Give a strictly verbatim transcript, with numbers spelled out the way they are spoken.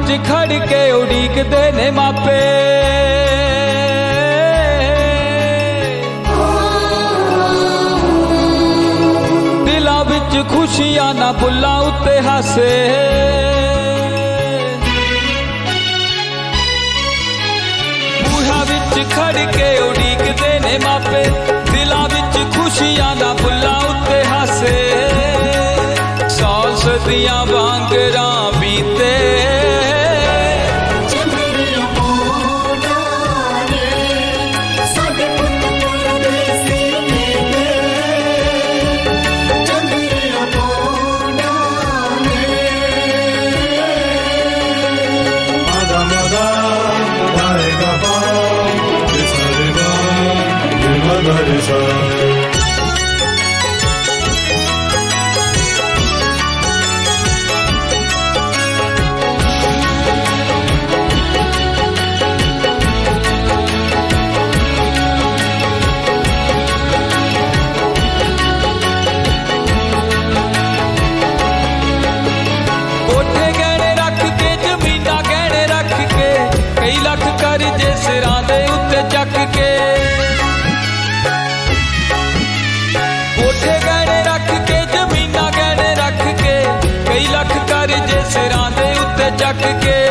विच खड़ के उड़ीकदे ने मापे, दिलां विच खुशियां ना बुल्लां उत्ते हासे। बूहा विच खड़ के उड़ीकदे ने मापे, दिलां विच खुशियां ना बुल्लां उत्ते हासे। सौ सदियां वांगरां बीते, कई लख करजे सिरां दे उत्ते चक के, कोठे गहने रख के जमीना गहने रख के, कई लख करजे सिरां दे उत्ते चक के।